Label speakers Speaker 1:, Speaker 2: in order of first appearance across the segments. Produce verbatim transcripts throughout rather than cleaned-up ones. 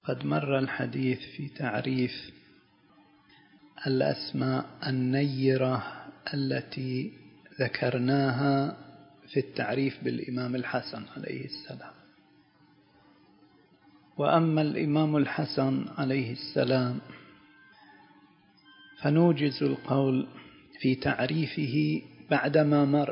Speaker 1: قد مر الحديث في تعريف الأسماء النيرة التي ذكرناها في التعريف بالإمام الحسن عليه السلام. وأما الإمام الحسن عليه السلام فنوجز القول في تعريفه بعدما مر،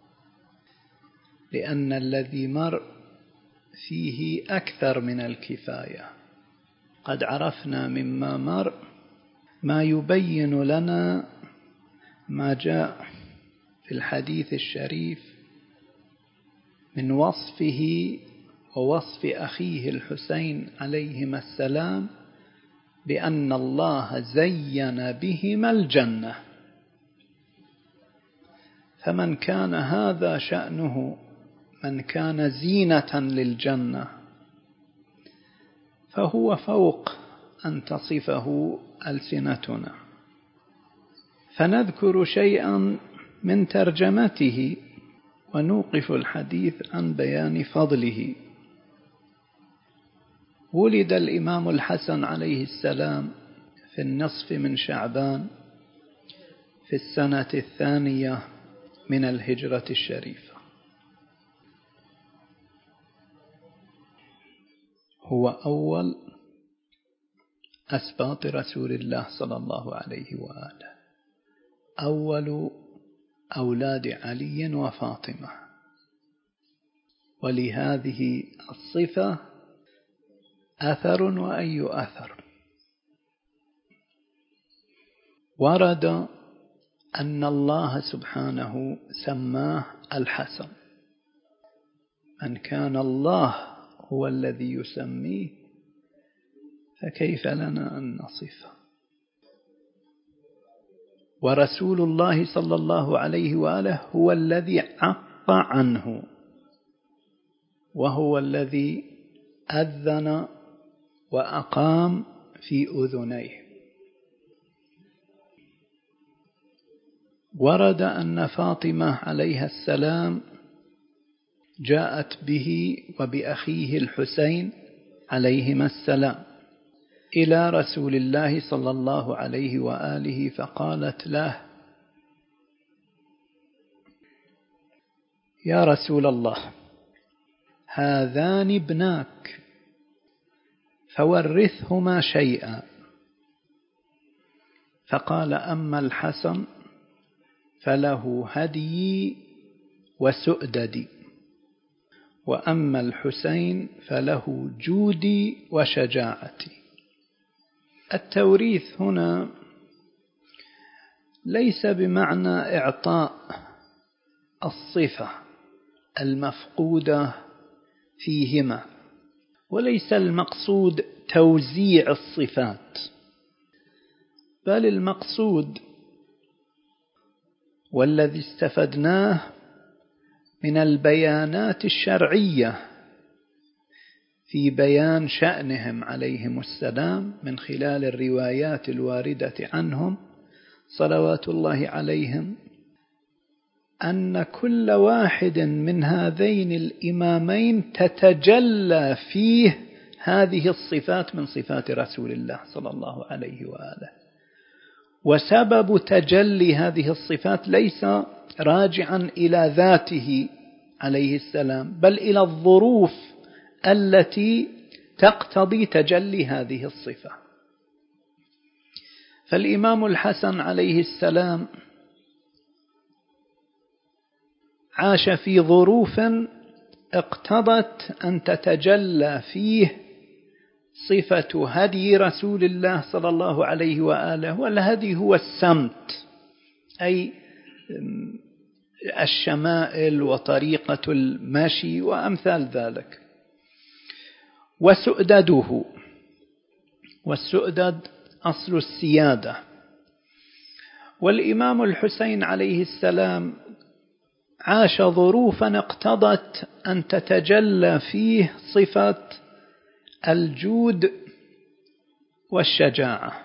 Speaker 1: لأن الذي مر فيه أكثر من الكفاية. قد عرفنا مما مر ما يبين لنا ما جاء في الحديث الشريف من وصفه ووصف أخيه الحسين عليهما السلام بأن الله زين بهما الجنة. فمن كان هذا شأنه، من كان زينة للجنة، فهو فوق أن تصفه ألسنتنا. فنذكر شيئا من ترجمته ونوقف الحديث عن بيان فضله. ولد الإمام الحسن عليه السلام في النصف من شعبان في السنة الثانية من الهجرة الشريفة. هو أول أسباط رسول الله صلى الله عليه وآله، أول أولاد علي وفاطمة. ولهذه الصفة أثر وأي أثر. ورد أن الله سبحانه سماه الحسن. من كان الله هو الذي يسميه فكيف لنا أن نصفه؟ ورسول الله صلى الله عليه وآله هو الذي عق عنه، وهو الذي أذن وأقام في أذنيه. ورد أن فاطمة عليها السلام جاءت به وبأخيه الحسين عليهما السلام إلى رسول الله صلى الله عليه وآله فقالت له: يا رسول الله، هذان ابناك فورثهما شيئا. فقال: أما الحسن فله هدي وسؤددي، وأما الحسين فله جودي وشجاعتي. التوريث هنا ليس بمعنى إعطاء الصفة المفقودة فيهما، وليس المقصود توزيع الصفات، بل المقصود والذي استفدناه من البيانات الشرعية في بيان شأنهم عليهم السلام من خلال الروايات الواردة عنهم صلوات الله عليهم، أن كل واحد من هذين الإمامين تتجلى فيه هذه الصفات من صفات رسول الله صلى الله عليه وآله. وسبب تجلي هذه الصفات ليس راجعا إلى ذاته عليه السلام، بل إلى الظروف التي تقتضي تجلي هذه الصفة. فالإمام الحسن عليه السلام عاش في ظروف اقتضت أن تتجلى فيه صفة هدي رسول الله صلى الله عليه وآله. والهدي هو السمت، أي الشمائل وطريقة المشي وأمثال ذلك. وسؤدده، والسؤدد أصل السيادة. والإمام الحسين عليه السلام عاش ظروفا اقتضت أن تتجلى فيه صفة الجود والشجاعة.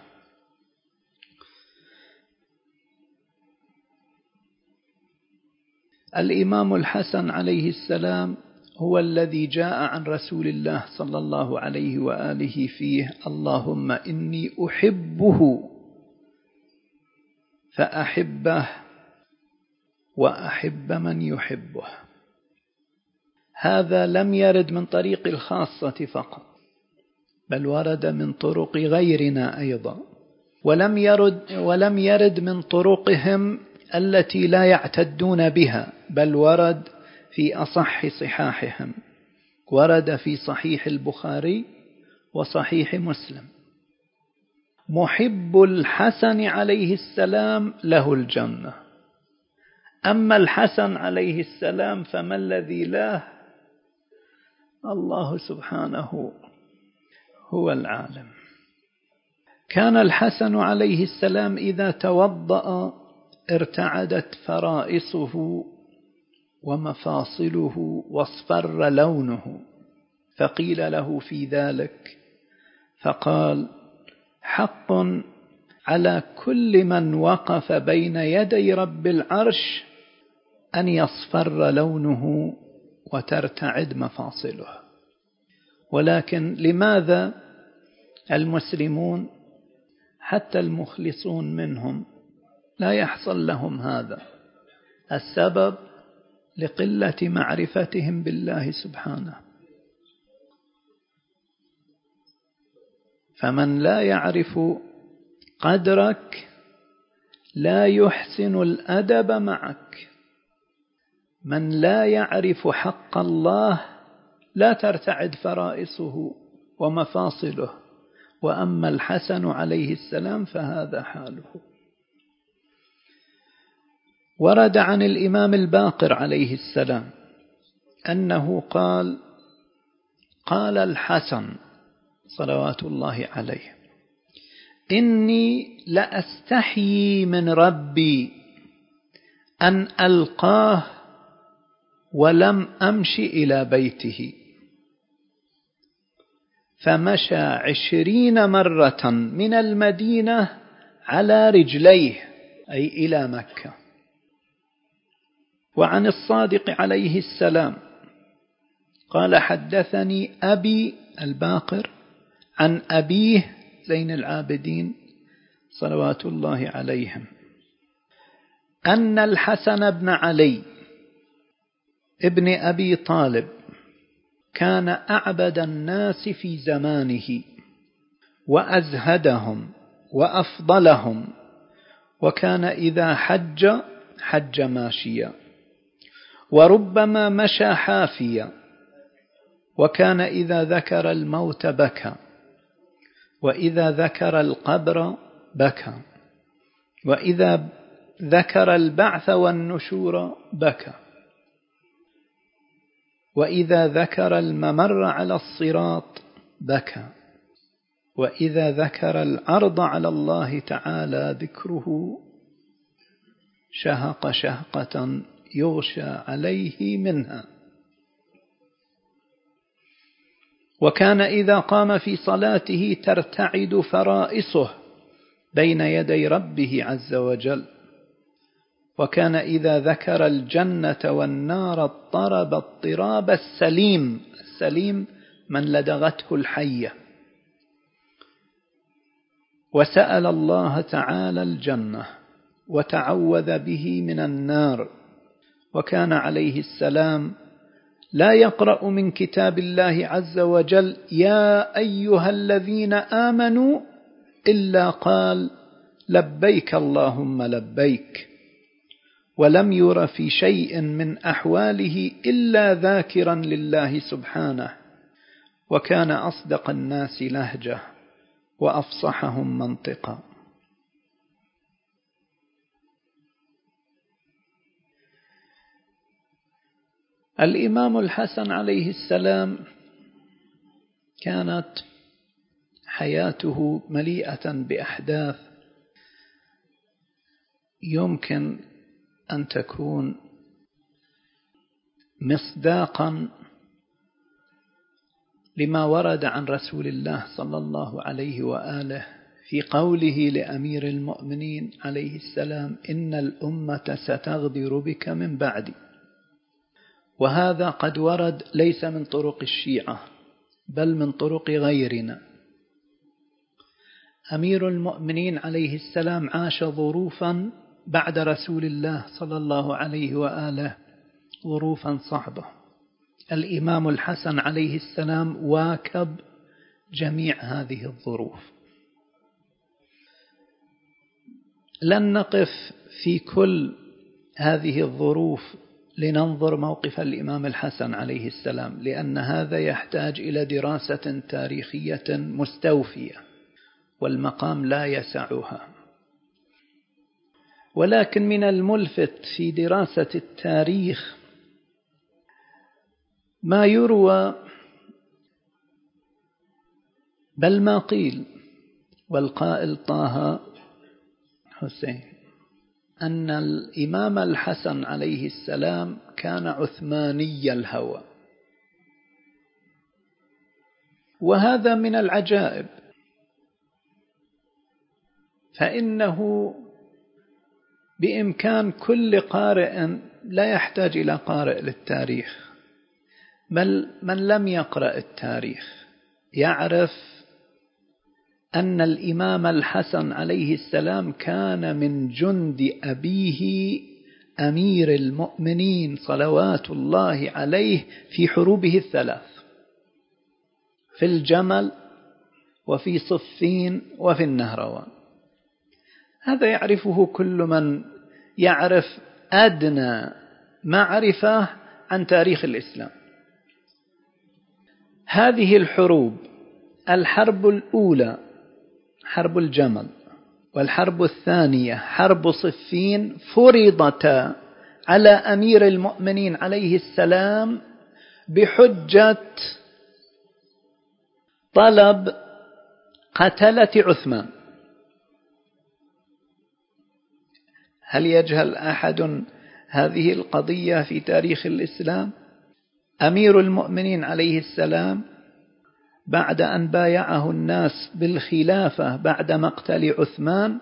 Speaker 1: الإمام الحسن عليه السلام هو الذي جاء عن رسول الله صلى الله عليه وآله فيه: اللهم إني أحبه فأحبه وأحب من يحبه. هذا لم يرد من طريق الخاصة فقط، بل ورد من طرق غيرنا أيضا، ولم يرد, ولم يرد من طرقهم التي لا يعتدون بها، بل ورد في أصح صحاحهم، ورد في صحيح البخاري وصحيح مسلم: محب الحسن عليه السلام له الجنة. أما الحسن عليه السلام فما الذي له؟ الله سبحانه هو العالم. كان الحسن عليه السلام إذا توضأ ارتعدت فرائصه ومفاصله واصفر لونه، فقيل له في ذلك فقال: حق على كل من وقف بين يدي رب العرش أن يصفر لونه وترتعد مفاصله. ولكن لماذا المسلمون حتى المخلصون منهم لا يحصل لهم هذا؟ السبب لقلة معرفتهم بالله سبحانه. فمن لا يعرف قدرك لا يحسن الأدب معك، من لا يعرف حق الله لا ترتعد فرائصه ومفاصله. وأما الحسن عليه السلام فهذا حاله. ورد عن الإمام الباقر عليه السلام أنه قال: قال الحسن صلوات الله عليه: إني لأستحيي من ربي أن ألقاه ولم أمش إلى بيته، فمشى عشرين مرة من المدينة على رجليه، أي إلى مكة. وعن الصادق عليه السلام قال: حدثني أبي الباقر عن أبيه زين العابدين صلوات الله عليهم أن الحسن بن علي ابن أبي طالب كان أعبد الناس في زمانه وأزهدهم وأفضلهم، وكان إذا حج حج ماشيا، وربما مشى حافيا، وكان إذا ذكر الموت بكى، وإذا ذكر القبر بكى، وإذا ذكر البعث والنشور بكى، وإذا ذكر الممر على الصراط بكى، وإذا ذكر العرض على الله تعالى ذكره شهق شهقة يغشى عليه منها. وكان إذا قام في صلاته ترتعد فرائصه بين يدي ربه عز وجل. وكان إذا ذكر الجنة والنار اضطرب اضطراب السليم، السليم من لدغته الحية، وسأل الله تعالى الجنة وتعوذ به من النار. وكان عليه السلام لا يقرأ من كتاب الله عز وجل يا أيها الذين آمنوا إلا قال لبيك اللهم لبيك، ولم ير في شيء من أحواله إلا ذاكرا لله سبحانه. وكان أصدق الناس لهجة وأفصحهم منطقا. الإمام الحسن عليه السلام كانت حياته مليئة بأحداث يمكن أن تكون مصداقا لما ورد عن رسول الله صلى الله عليه وآله في قوله لأمير المؤمنين عليه السلام: إن الأمة ستغدر بك من بعدي. وهذا قد ورد ليس من طرق الشيعة بل من طرق غيرنا. أمير المؤمنين عليه السلام عاش ظروفا بعد رسول الله صلى الله عليه وآله، ظروفا صعبة. الإمام الحسن عليه السلام واكب جميع هذه الظروف. لن نقف في كل هذه الظروف لننظر موقف الإمام الحسن عليه السلام، لأن هذا يحتاج إلى دراسة تاريخية مستوفية والمقام لا يسعها. ولكن من الملفت في دراسة التاريخ ما يروى بل ما قيل، والقائل طه حسين، أن الإمام الحسن عليه السلام كان عثماني الهوى، وهذا من العجائب، فإنه بإمكان كل قارئ لا يحتاج إلى قارئ للتاريخ، بل من لم يقرأ التاريخ يعرف أن الإمام الحسن عليه السلام كان من جند أبيه أمير المؤمنين صلوات الله عليه في حروبه الثلاث، في الجمل وفي صفين وفي النهروان. هذا يعرفه كل من يعرف أدنى معرفة عن تاريخ الإسلام. هذه الحروب، الحرب الأولى حرب الجمل والحرب الثانية حرب صفين، فرضتا على أمير المؤمنين عليه السلام بحجة طلب قتلة عثمان. هل يجهل أحد هذه القضية في تاريخ الإسلام؟ أمير المؤمنين عليه السلام بعد أن بايعه الناس بالخلافة بعد مقتل عثمان،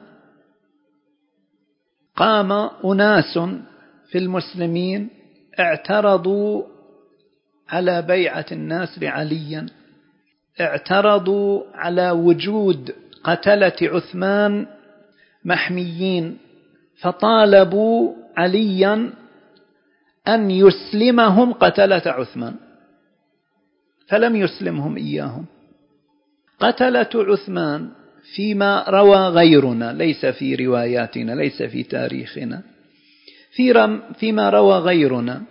Speaker 1: قام أناس في المسلمين اعترضوا على بيعة الناس لعلي، اعترضوا على وجود قتلة عثمان محميين، فطالبوا عليا أن يسلمهم قتلة عثمان، فلم يسلمهم إياهم. قتلة عثمان فيما روى غيرنا، ليس في رواياتنا، ليس في تاريخنا، في فيما روى غيرنا،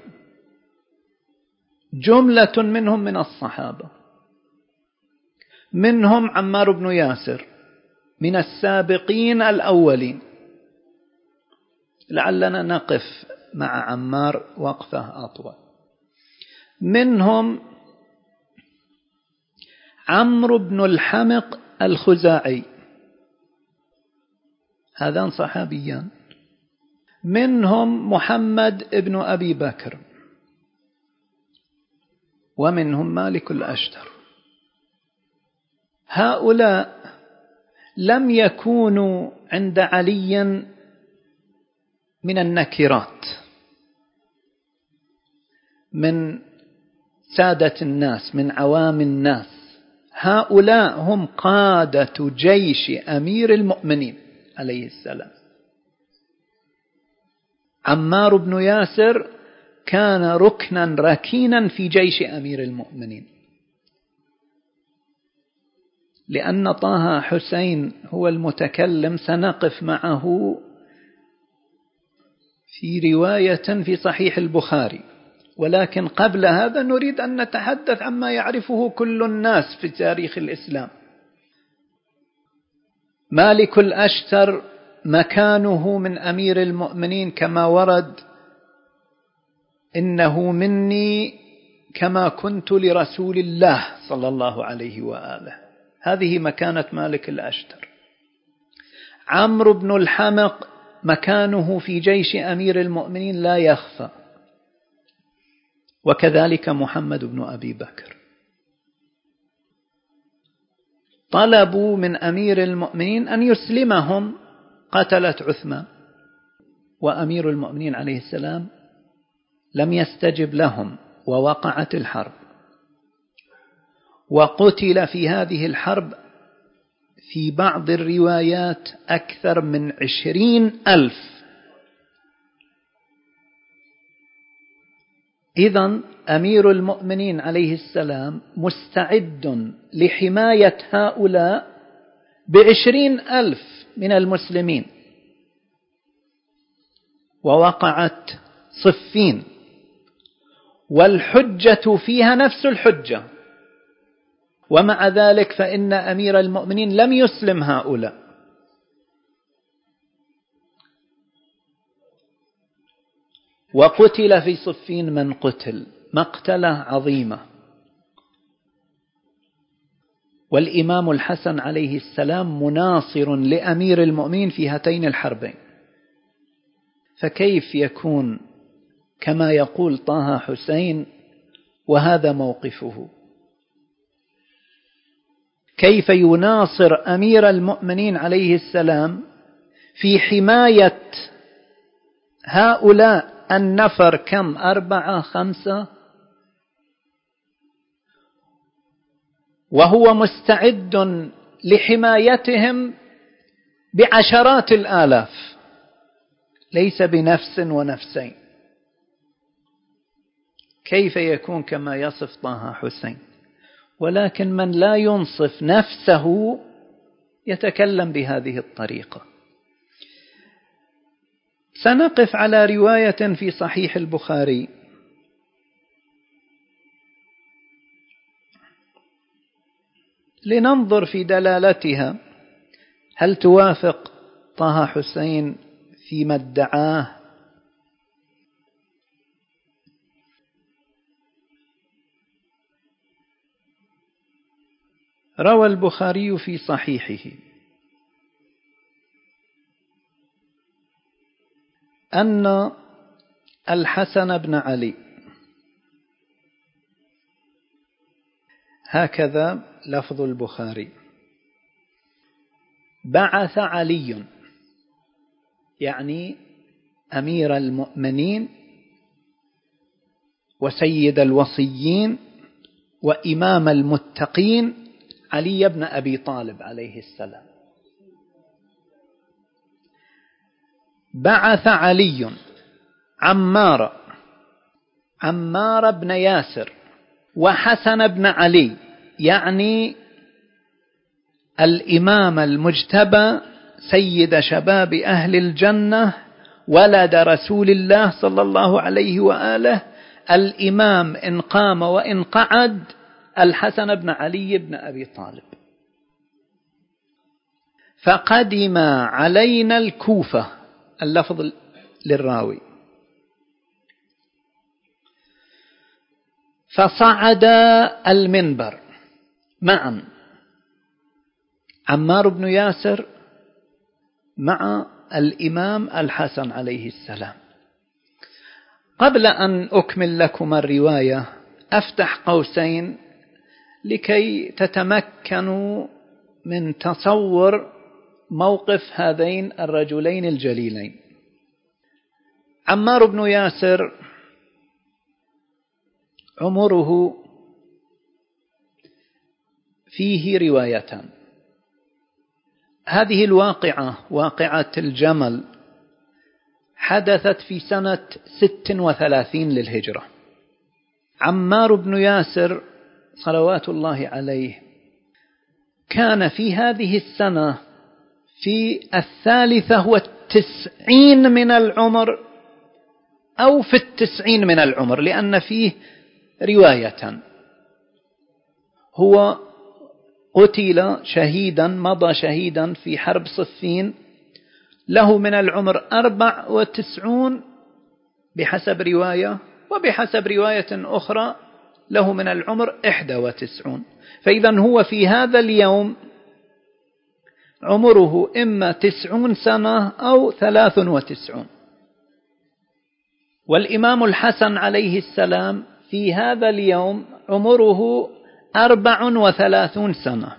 Speaker 1: جملة منهم من الصحابة، منهم عمار بن ياسر من السابقين الأولين. لعلنا نقف مع عمار وقفة أطول. منهم عمرو بن الحمق الخزاعي، هذان صحابيان. منهم محمد بن أبي بكر، ومنهم مالك الأشتر. هؤلاء لم يكونوا عند علي من النكرات، من سادة الناس، من عوام الناس. هؤلاء هم قادة جيش أمير المؤمنين عليه السلام. عمار بن ياسر كان ركنا ركينا في جيش أمير المؤمنين، لأن طه حسين هو المتكلم سنقف معه في رواية في صحيح البخاري، ولكن قبل هذا نريد أن نتحدث عما يعرفه كل الناس في تاريخ الإسلام. مالك الأشتر مكانه من أمير المؤمنين كما ورد: إنه مني كما كنت لرسول الله صلى الله عليه وآله. هذه مكانة مالك الأشتر. عمرو بن الحمق مكانه في جيش أمير المؤمنين لا يخفى، وكذلك محمد بن أبي بكر. طلبوا من أمير المؤمنين أن يسلمهم قتلة عثمان، وأمير المؤمنين عليه السلام لم يستجب لهم ووقعت الحرب، وقتل في هذه الحرب في بعض الروايات أكثر من عشرين ألف. إذن أمير المؤمنين عليه السلام مستعد لحماية هؤلاء بعشرين ألف من المسلمين، ووقعت صفين والحجة فيها نفس الحجة، ومع ذلك فإن أمير المؤمنين لم يسلم هؤلاء. وقتل في صفين من قتل مقتلة عظيمة. والإمام الحسن عليه السلام مناصر لأمير المؤمنين في هاتين الحربين، فكيف يكون كما يقول طه حسين وهذا موقفه؟ كيف يناصر أمير المؤمنين عليه السلام في حماية هؤلاء النفر؟ كم؟ أربعة خمسة، وهو مستعد لحمايتهم بعشرات الآلاف، ليس بنفس ونفسين. كيف يكون كما يصف طه حسين؟ ولكن من لا ينصف نفسه يتكلم بهذه الطريقة. سنقف على رواية في صحيح البخاري لننظر في دلالتها، هل توافق طه حسين فيما ادعاه؟ روى البخاري في صحيحه أن الحسن بن علي، هكذا لفظ البخاري، بعث علي يعني أمير المؤمنين وسيد الوصيين وإمام المتقين علي بن أبي طالب عليه السلام، بعث علي عمار عمار بن ياسر وحسن بن علي، يعني الإمام المجتبى سيد شباب أهل الجنة ولد رسول الله صلى الله عليه وآله، الإمام إن قام وإن قعد الحسن بن علي بن أبي طالب. فقدم علينا الكوفة، اللفظ للراوي، فصعد المنبر معا عمار بن ياسر مع الإمام الحسن عليه السلام. قبل أن أكمل لكم الرواية أفتح قوسين لكي تتمكنوا من تصور موقف هذين الرجلين الجليلين. عمار بن ياسر عمره فيه روايتان. هذه الواقعة، واقعة الجمل، حدثت في سنة ست وثلاثين للهجرة. عمار بن ياسر صلوات الله عليه كان في هذه السنة في الثالثة والتسعين من العمر أو في التسعين من العمر، لأن فيه رواية هو قتل شهيدا، مضى شهيدا في حرب صفين، له من العمر أربع وتسعون بحسب رواية، وبحسب رواية أخرى له من العمر إحدى وتسعون. فإذا هو في هذا اليوم عمره إما تسعون سنة أو ثلاث وتسعون. والإمام الحسن عليه السلام في هذا اليوم عمره أربع وثلاثون سنة.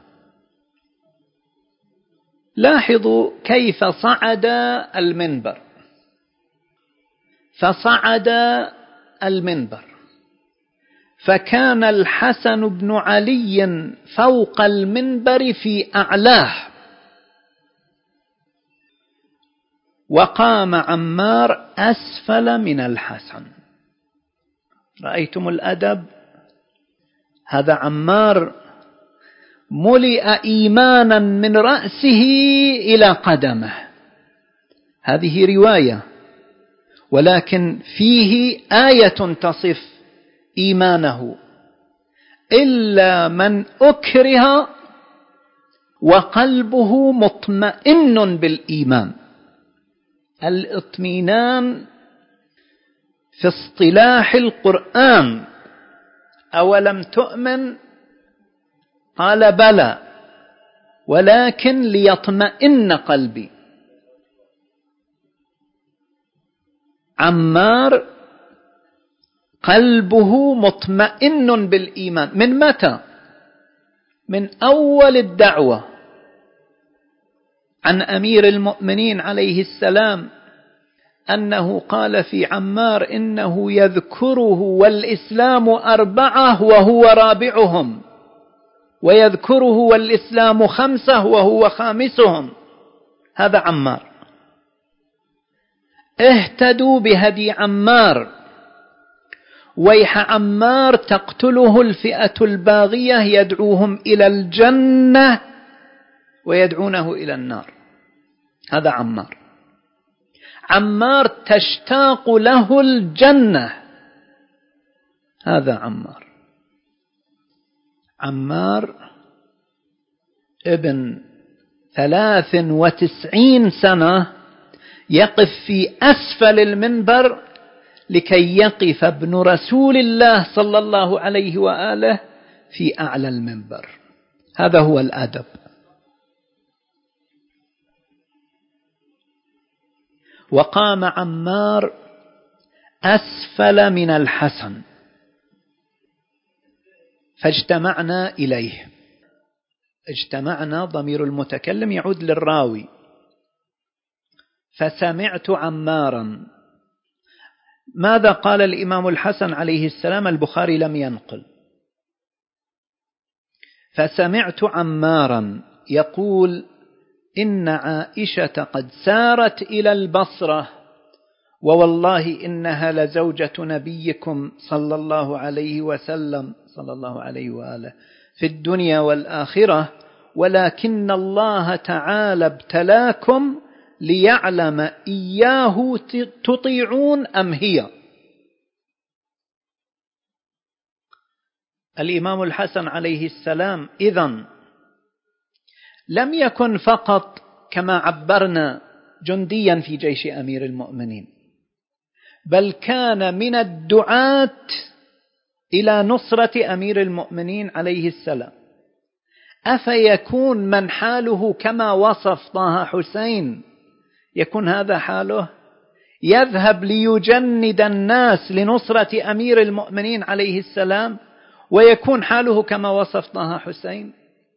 Speaker 1: لاحظوا كيف صعد المنبر، فصعد المنبر، فكان الحسن بن علي فوق المنبر في أعلاه، وقام عمار أسفل من الحسن. رأيتم الأدب؟ هذا عمار ملئ إيمانا من رأسه إلى قدمه. هذه رواية، ولكن فيه آية تصف إيمانه: إلا من أكره وقلبه مطمئن بالإيمان. الاطمئنان في اصطلاح القرآن: أولم تؤمن؟ قال بلى، ولكن ليطمئن قلبي. عمار قلبه مطمئن بالإيمان. من متى؟ من أول الدعوة، عن أمير المؤمنين عليه السلام أنه قال في عمار: إنه يذكره والإسلام أربعة وهو رابعهم، ويذكره والإسلام خمسة وهو خامسهم. هذا عمار. اهتدوا بهدي عمار. ويح عمار تقتله الفئة الباغية، يدعوهم إلى الجنة ويدعونه إلى النار. هذا عمار. عمار تشتاق له الجنة. هذا عمار. عمار ابن ثلاث وتسعين سنة يقف في أسفل المنبر لكي يقف ابن رسول الله صلى الله عليه وآله في أعلى المنبر. هذا هو الأدب. وقام عمار أسفل من الحسن، فاجتمعنا إليه. اجتمعنا ضمير المتكلم يعود للراوي. فسمعت عمارا. ماذا قال الإمام الحسن عليه السلام؟ البخاري لم ينقل. فسمعت عمارا يقول: إن عائشة قد سارت إلى البصرة، ووالله إنها لزوجة نبيكم صلى الله عليه وسلم صلى الله عليه وآله في الدنيا والآخرة، ولكن الله تعالى ابتلاكم ليعلم إياه تطيعون أم هي. الإمام الحسن عليه السلام إذن لم يكن فقط كما عبرنا جنديا في جيش أمير المؤمنين، بل كان من الدعاة إلى نصرة أمير المؤمنين عليه السلام. أفيكون من حاله كما وصف طه حسين يكون هذا حاله؟ يذهب ليجند الناس لنصرة أمير المؤمنين عليه السلام ويكون حاله كما وصف طه حسين؟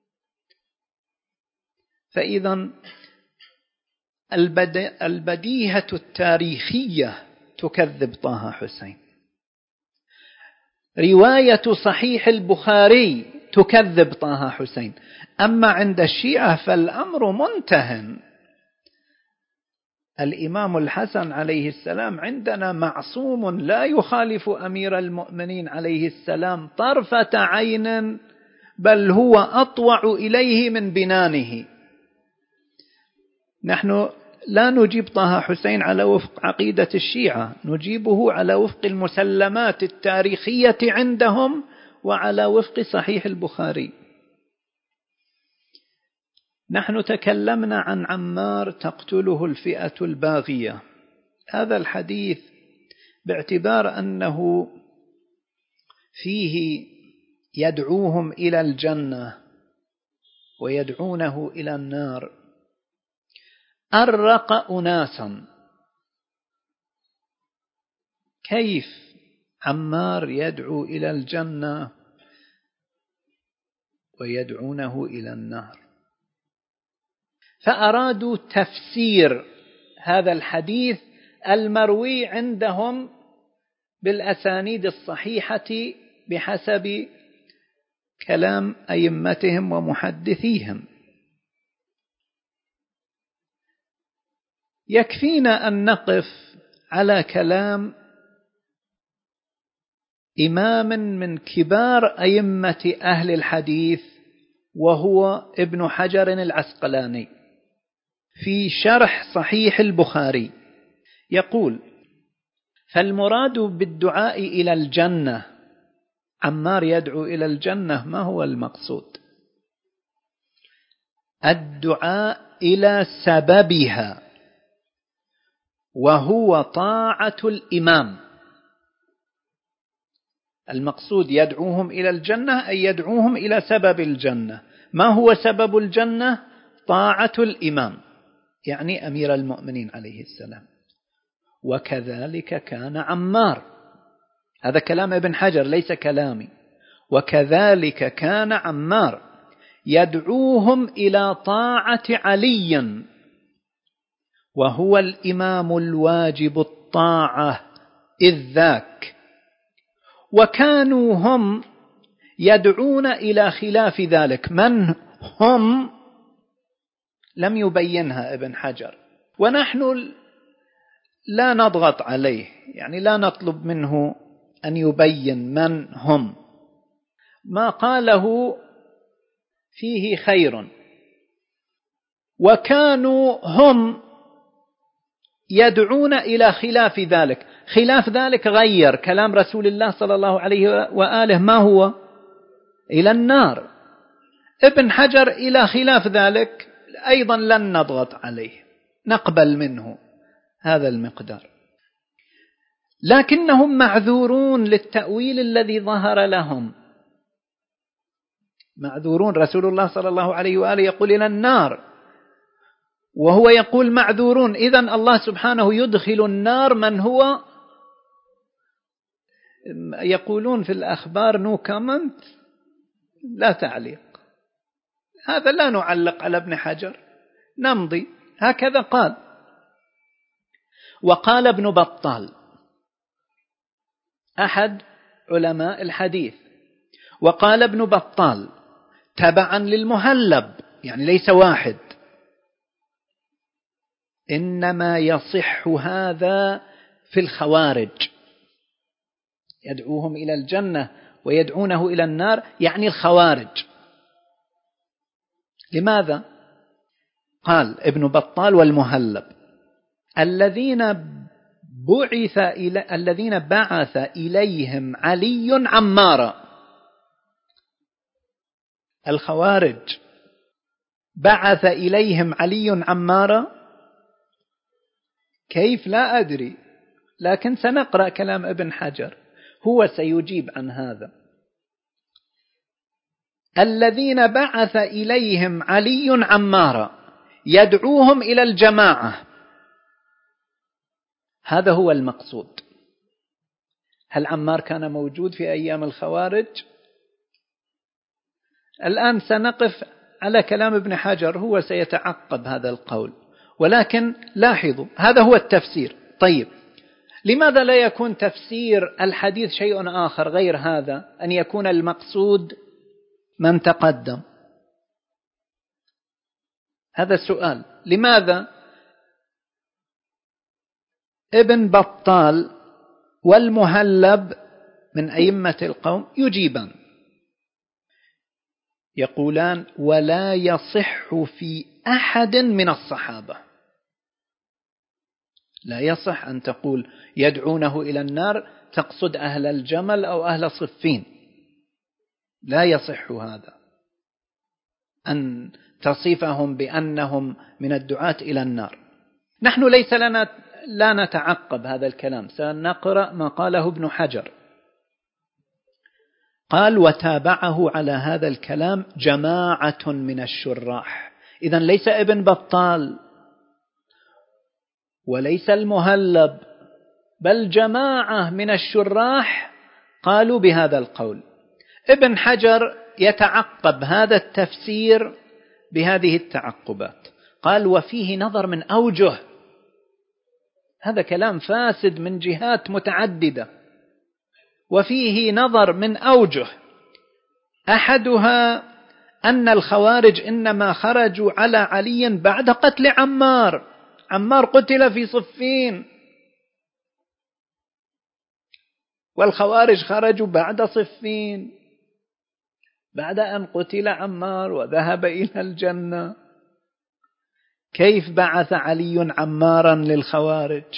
Speaker 1: فإذا البديهة التاريخية تكذب طه حسين. رواية صحيح البخاري تكذب طه حسين. أما عند الشيعة فالأمر منتهٍ. الإمام الحسن عليه السلام عندنا معصوم لا يخالف أمير المؤمنين عليه السلام طرفة عين، بل هو أطوع إليه من بنانه. نحن لا نجيب طه حسين على وفق عقيدة الشيعة، نجيبه على وفق المسلمات التاريخية عندهم وعلى وفق صحيح البخاري. نحن تكلمنا عن عمار تقتله الفئة الباغية. هذا الحديث باعتبار أنه فيه يدعوهم إلى الجنة ويدعونه إلى النار أرق أناسا. كيف عمار يدعو إلى الجنة ويدعونه إلى النار؟ فأرادوا تفسير هذا الحديث المروي عندهم بالأسانيد الصحيحة بحسب كلام أئمتهم ومحدثيهم. يكفينا أن نقف على كلام إمام من كبار أئمة أهل الحديث وهو ابن حجر العسقلاني في شرح صحيح البخاري، يقول: فالمراد بالدعاء إلى الجنة، عمار يدعو إلى الجنة، ما هو المقصود؟ الدعاء إلى سببها، وهو طاعة الإمام. المقصود يدعوهم إلى الجنة أي يدعوهم إلى سبب الجنة. ما هو سبب الجنة؟ طاعة الإمام، يعني أمير المؤمنين عليه السلام. وكذلك كان عمار، هذا كلام ابن حجر ليس كلامي، وكذلك كان عمار يدعوهم إلى طاعة علي، وهو الإمام الواجب الطاعة إذ ذاك، وكانوا هم يدعون إلى خلاف ذلك. من هم؟ لم يبينها ابن حجر، ونحن لا نضغط عليه، يعني لا نطلب منه أن يبين من هم. ما قاله فيه خير. وكانوا هم يدعون إلى خلاف ذلك. خلاف ذلك غير كلام رسول الله صلى الله عليه وآله، ما هو؟ إلى النار. ابن حجر إلى خلاف ذلك أيضا لن نضغط عليه، نقبل منه هذا المقدار، لكنهم معذورون للتأويل الذي ظهر لهم، معذورون. رسول الله صلى الله عليه وآله يقول إلى النار، وهو يقول معذورون. إذن الله سبحانه يدخل النار من هو، يقولون في الأخبار نو كومنت، لا تعليق. هذا لا نعلق على ابن حجر، نمضي. هكذا قال. وقال ابن بطال أحد علماء الحديث، وقال ابن بطال تبعا للمهلب، يعني ليس واحد: إنما يصح هذا في الخوارج، يدعوهم إلى الجنة ويدعونه إلى النار، يعني الخوارج. لماذا؟ قال ابن بطال والمهلب: الذين بعث إلى الذين بعث إليهم علي عمارا. الخوارج بعث إليهم علي عمارا، كيف؟ لا أدري، لكن سنقرأ كلام ابن حجر، هو سيجيب عن هذا. الذين بعث إليهم علي عمارا يدعوهم إلى الجماعة، هذا هو المقصود. هل عمار كان موجود في أيام الخوارج؟ الآن سنقف على كلام ابن حجر، هو سيتعقب هذا القول، ولكن لاحظوا هذا هو التفسير. طيب، لماذا لا يكون تفسير الحديث شيء آخر غير هذا، أن يكون المقصود من تقدم؟ هذا السؤال. لماذا ابن بطال والمهلب من أئمة القوم يجيبان، يقولان: ولا يصح في أحد من الصحابة. لا يصح أن تقول يدعونه إلى النار تقصد أهل الجمل أو أهل صفين، لا يصح هذا، أن تصفهم بأنهم من الدعاة إلى النار. نحن ليس لنا لا نتعقب هذا الكلام، سنقرأ ما قاله ابن حجر. قال: وتابعه على هذا الكلام جماعة من الشراح. إذن ليس ابن بطال وليس المهلب، بل جماعة من الشراح قالوا بهذا القول. ابن حجر يتعقب هذا التفسير بهذه التعقبات. قال: وفيه نظر من أوجه، هذا كلام فاسد من جهات متعددة. وفيه نظر من أوجه، أحدها أن الخوارج إنما خرجوا على علي بعد قتل عمار. عمار قتل في صفين، والخوارج خرجوا بعد صفين، بعد أن قتل عمار وذهب إلى الجنة. كيف بعث علي عمارا للخوارج؟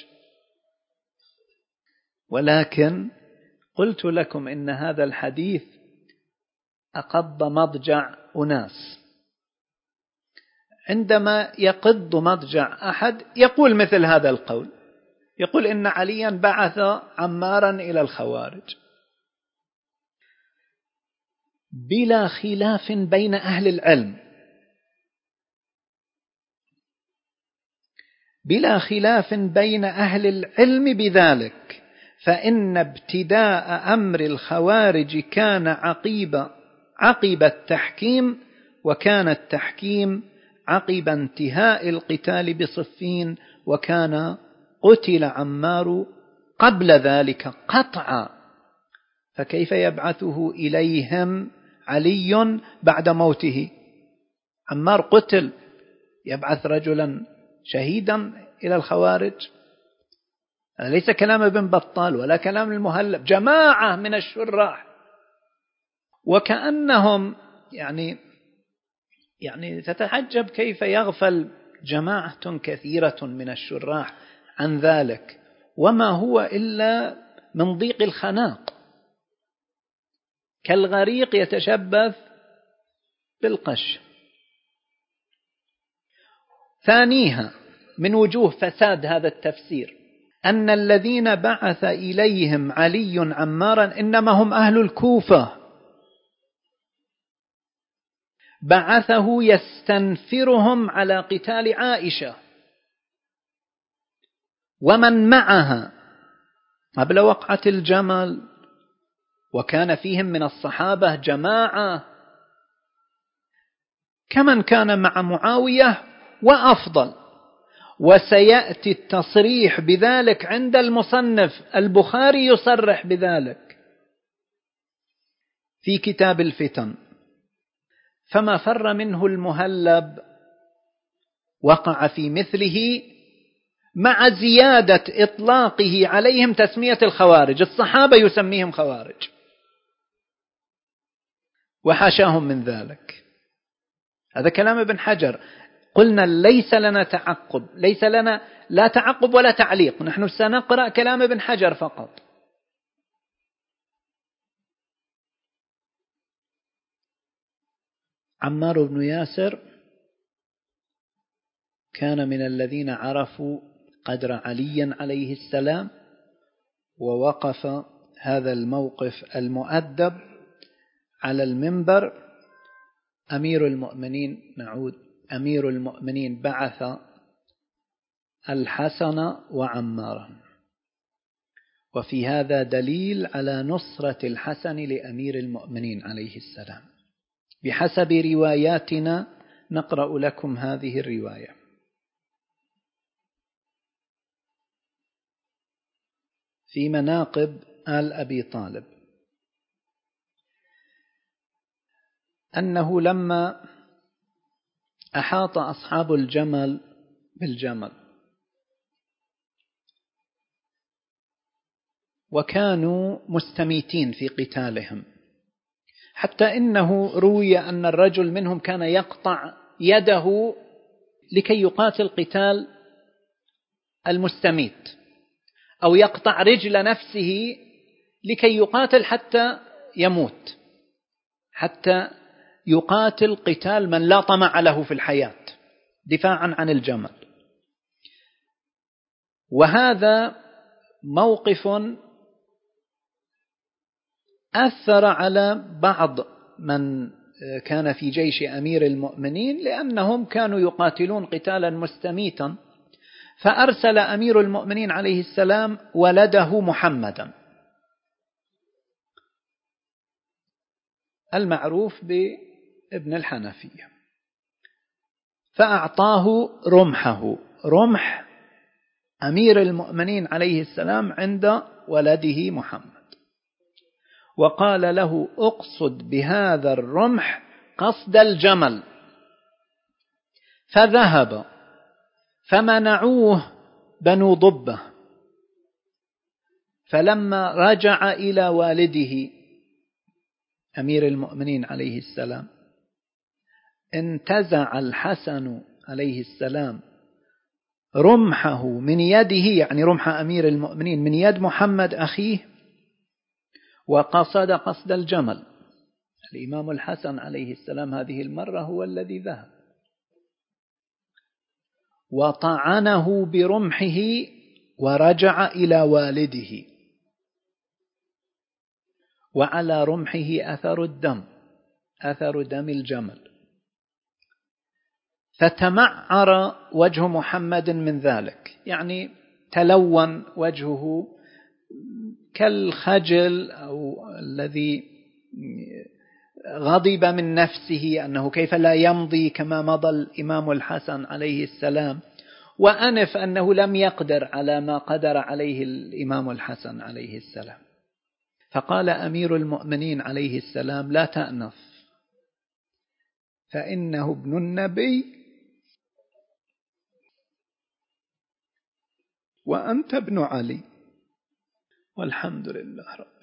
Speaker 1: ولكن قلت لكم إن هذا الحديث أقض مضجع أناس. عندما يقض مضجع أحد يقول مثل هذا القول، يقول إن عليا بعث عمارا إلى الخوارج، بلا خلاف بين أهل العلم، بلا خلاف بين أهل العلم بذلك، فإن ابتداء أمر الخوارج كان عقيب عقب التحكيم، وكان التحكيم عقب انتهاء القتال بصفين، وكان قتل عمار قبل ذلك قطعا، فكيف يبعثه إليهم علي بعد موته؟ عمار قتل، يبعث رجلا شهيدا إلى الخوارج؟ ليس كلام ابن بطال ولا كلام المهلب، جماعة من الشراح. وكأنهم يعني يعني تتعجب كيف يغفل جماعة كثيرة من الشراح عن ذلك، وما هو إلا من ضيق الخناق، كالغريق يتشبث بالقش. ثانيها من وجوه فساد هذا التفسير أن الذين بعث إليهم علي عمارا إنما هم أهل الكوفة، بعثه يستنفرهم على قتال عائشة ومن معها قبل وقعة الجمل، وكان فيهم من الصحابة جماعة كمن كان مع معاوية وأفضل. وسيأتي التصريح بذلك عند المصنف، البخاري يصرح بذلك في كتاب الفتن. فما فر منه المهلب وقع في مثله، مع زيادة إطلاقه عليهم تسمية الخوارج، الصحابة يسميهم خوارج وحاشاهم من ذلك. هذا كلام ابن حجر. قلنا ليس لنا تعقب، ليس لنا لا تعقب ولا تعليق، نحن سنقرأ كلام ابن حجر فقط. عمار بن ياسر كان من الذين عرفوا قدر علي عليه السلام، ووقف هذا الموقف المؤدب على المنبر. أمير المؤمنين نعود أمير المؤمنين بعث الحسن وعمارا، وفي هذا دليل على نصرة الحسن لأمير المؤمنين عليه السلام بحسب رواياتنا. نقرأ لكم هذه الرواية. في مناقب آل أبي طالب أنه لما أحاط أصحاب الجمل بالجمل وكانوا مستميتين في قتالهم، حتى إنه روي أن الرجل منهم كان يقطع يده لكي يقاتل قتال المستميت، أو يقطع رجل نفسه لكي يقاتل حتى يموت، حتى يقاتل قتال من لا طمع له في الحياة دفاعا عن الجمل. وهذا موقف أثر على بعض من كان في جيش أمير المؤمنين، لأنهم كانوا يقاتلون قتالا مستميتا، فأرسل أمير المؤمنين عليه السلام ولده محمدا المعروف بابن الحنفية، فأعطاه رمحه، رمح أمير المؤمنين عليه السلام عند ولده محمد. وقال له اقصد بهذا الرمح قصد الجمل، فذهب فمنعوه بنو ضبة. فلما رجع إلى والده أمير المؤمنين عليه السلام انتزع الحسن عليه السلام رمحه من يده، يعني رمح أمير المؤمنين من يد محمد أخيه، وقصد قصد الجمل. الإمام الحسن عليه السلام هذه المرة هو الذي ذهب وطعنه برمحه ورجع إلى والده، وعلى رمحه أثر الدم، أثر دم الجمل، فتمعر وجه محمد من ذلك، يعني تلون وجهه كالخجل أو الذي غضب من نفسه أنه كيف لا يمضي كما مضى الإمام الحسن عليه السلام، وأنف أنه لم يقدر على ما قدر عليه الإمام الحسن عليه السلام. فقال أمير المؤمنين عليه السلام لا تأنف، فإنه ابن النبي وأنت ابن علي، والحمد لله رب